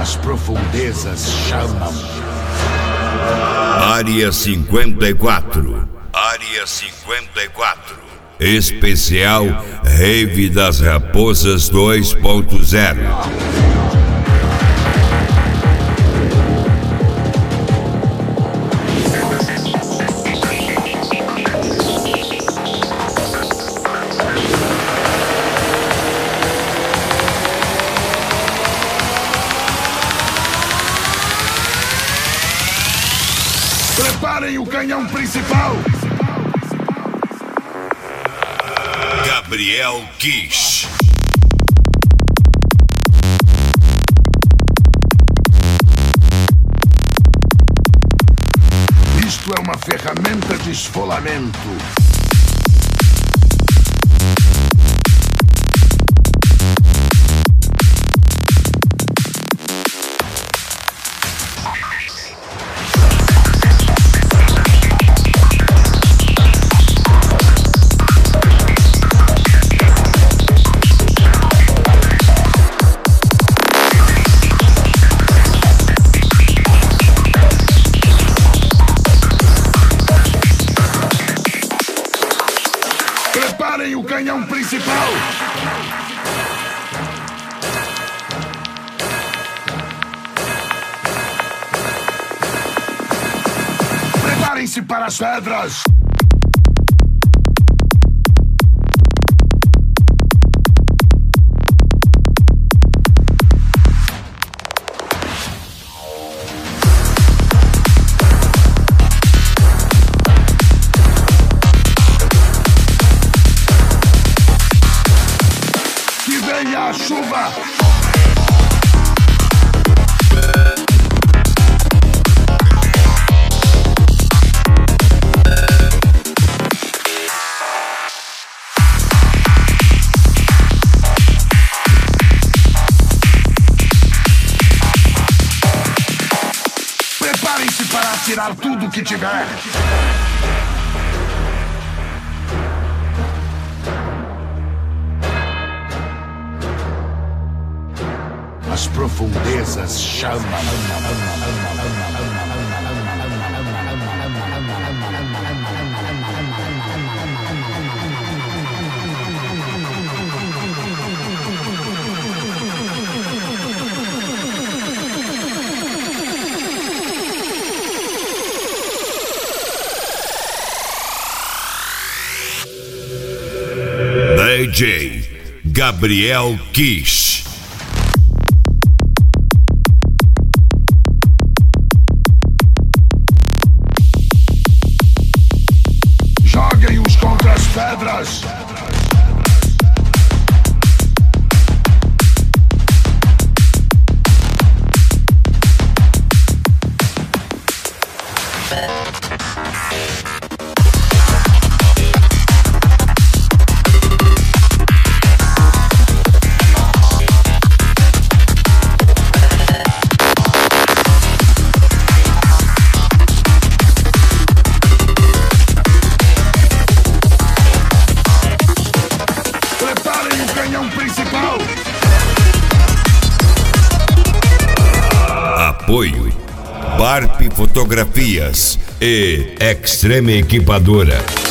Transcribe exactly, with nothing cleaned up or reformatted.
As profundezas chamam. Área cinquenta e quatro. Área cinquenta e quatro. Especial Rave das Raposas dois ponto zero. Preparem o canhão principal. Gabriel Kish. Isto é uma ferramenta de esfolamento. Preparem o canhão principal. Preparem-se para as pedras. Vem a chuva! Preparem-se para atirar tudo que tiver. As profundezas chamam. D J Gabriel Kish. Joguem-os contra as pedras. Principal. Apoio Barp Fotografias e Extreme Equipadora.